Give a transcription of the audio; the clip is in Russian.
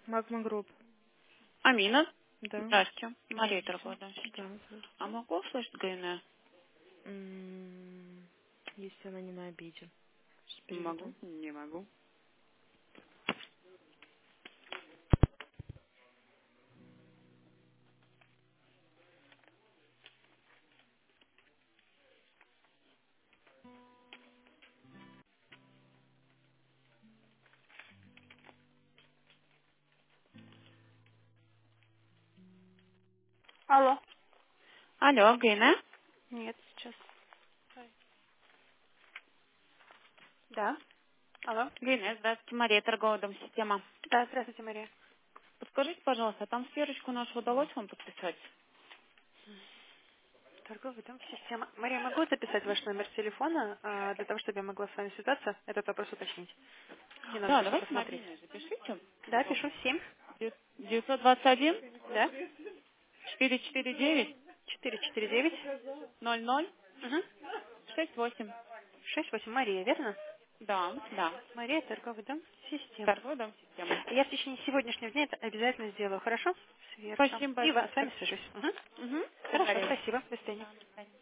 Магма Групп. Амина, Да. здрасте. Мария Здравствуйте. торговая, да, Да, система. А здравствуйте. могу услышать ГН? Если она не на обиде. Сейчас Могу? переведу. Не могу. Алло. Алло, ГН? Нет, сейчас. Да. Алло. ГН, здравствуйте. Мария торговая, дом, система. Да, здравствуйте, Мария. Подскажите, пожалуйста, там сверочку нашу удалось вам подписать? Торговый дом система. Мария, могу записать ваш номер телефона для того, чтобы я могла с вами связаться? Этот вопрос уточнить. Мне надо Да, просто давайте посмотреть. мобильный запишите, Да, пожалуйста. пишу 7. 921 Да. 449 449. 00 Угу. 68. 68. Мария, верно? Да, да. Мария, торговый дом система. Торговый дом, система. Я в течение сегодняшнего дня это обязательно сделаю, хорошо? Сверка. Спасибо И большое. с вами свяжусь. Угу. Угу. Хорошо, спасибо. До свидания. Да, до свидания.